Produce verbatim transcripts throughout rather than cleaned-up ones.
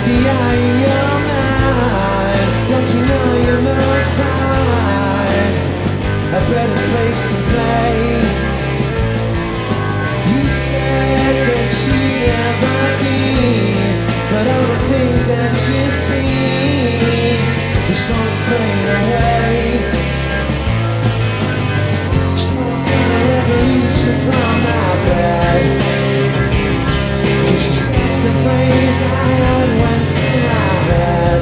the eye in your mind. Don't you know you might find a better place to play? You said that you'd never be, but all the things that you see are slowly fade away. Small town revolution from my bed, 'cause you said the phrase I had went to my head.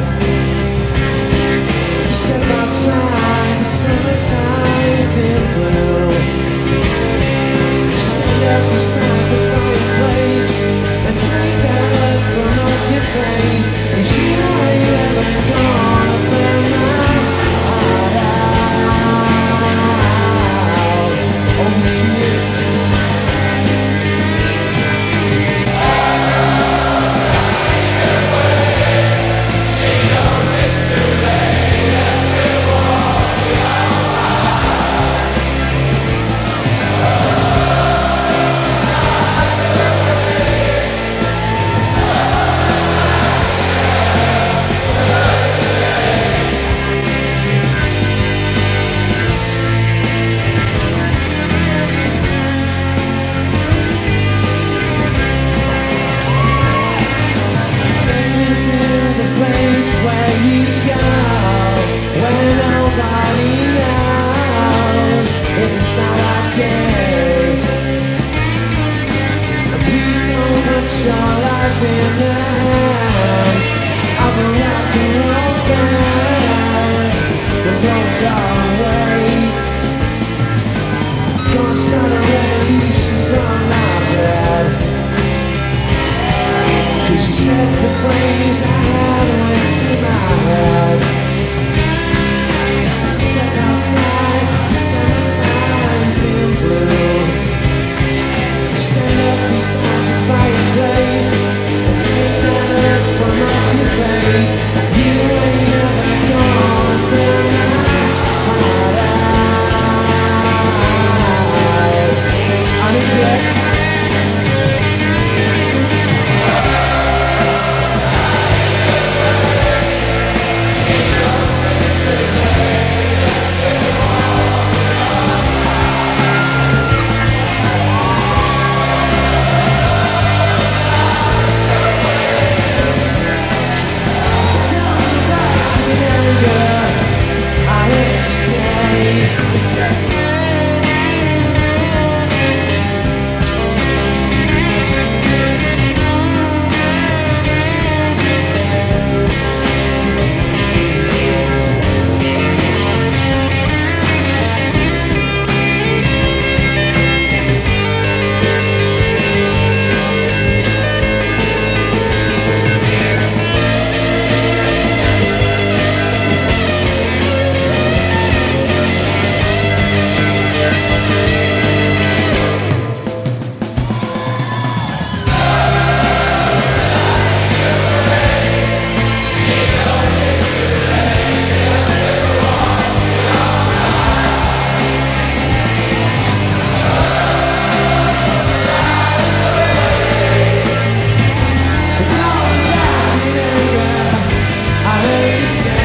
Step outside, the summertime's in bloom. Stand up beside the fireplace and take that look from off your face. And you ain't ever gonna burn my heart out. Oh, you see it? Where you go, where nobody knows if it's not okay. Please don't put your life in the hands of a rock and roll band. Don't throw it all away. Gonna start a revolution from my bed, 'cause you said the phrase I had went to my head. Step outside, the summertime's in bloom. Stand up beside your fireplace and take that look from off your face. You ain't never gonna burn my heart out. I regret. I hate to say I heard you say